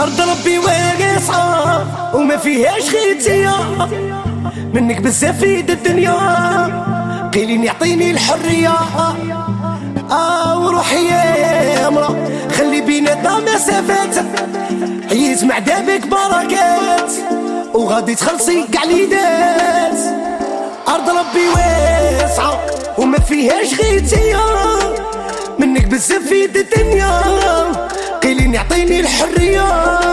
أرض ربي واسعة وما فيهاش غيتيا، منك بزاف فيد الدنيا، قيلين يعطيني الحرية. وروحي يا مرا خلي بيناتنا مسافات، عييت مع دابك بركات وغادي تخلصي كاع ليدات. أرض ربي واسعة وما فيهاش غيتيا، منك بزاف فيد الدنيا، قيلين يعطيني الحرية.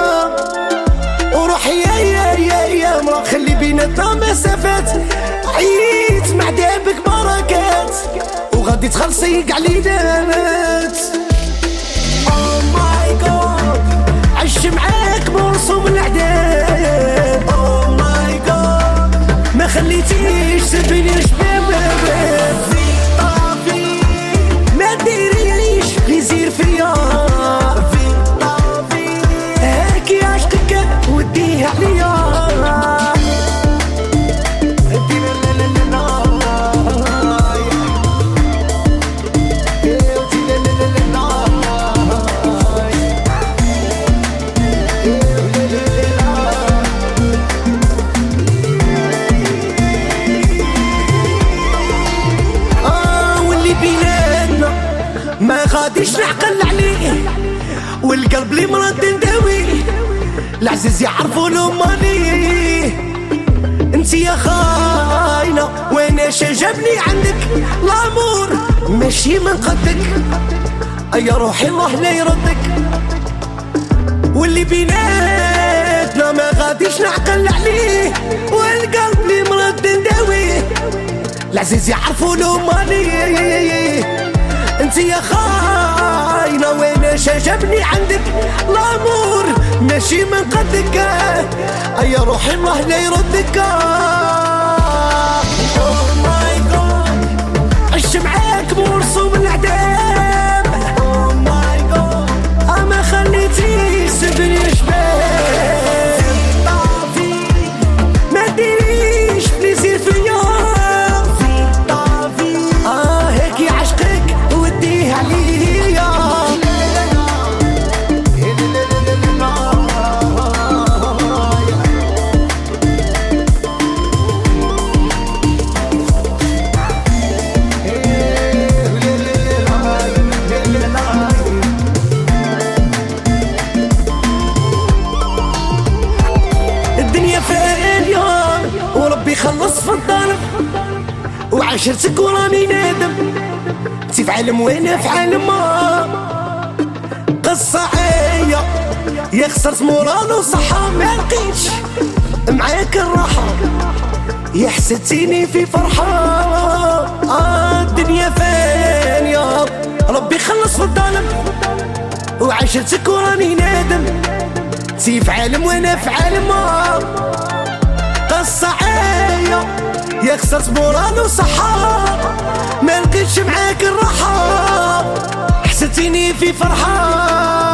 وروحي يا مرا خلي بيناتنا مسافات، عييت مع دابك بركات وغادي تخلصي كاع ليدات. Oh my God عش معاك مرسوم العداد. Oh my God ما خليتيش سبيني شباب في طافي، ما ديريش يزير فيا في طافي، هاكي عشقك وديها عليا. ما غاديش نعقل عليه والقلب لي مرض نداوي، العزيز يعرفوا له مالي. انت يا خاينة وانا شجبني عندك الامور ماشي من قدك، يا روحي الله لا يردك. واللي بيناتنا ما غاديش نعقل عليه والقلب لي مرض نداوي، العزيز يعرفوا له مالي. انت يا خاينة وانا شجبني عندك الامور ماشي من قدك، يا روحي الله لا يردك. Oh my God عش معاك مرسوم العذاب. Oh my God ما خليتيش سبني شباب طافي، ما ديريش بليزير فيا في طافي، هيك عشقك وديها عليا. الدنيا فانية وربي خلص في الظلم، وعشرتك وراني نادم، انتي في عالم وانا في عالم. قصة عاية يا خسرت مورال وصحة، ما لقيتش معاك الراحة يا حسدتيني في فرحة. الدنيا فانية ربي خلص في الظلم، وعشرتك وراني نادم، انتي في عالم وانا في عالم. قصة عاية يا خسرت مورال وصحة، ما لقيتش معاك الراحة حسدتيني في فرحة.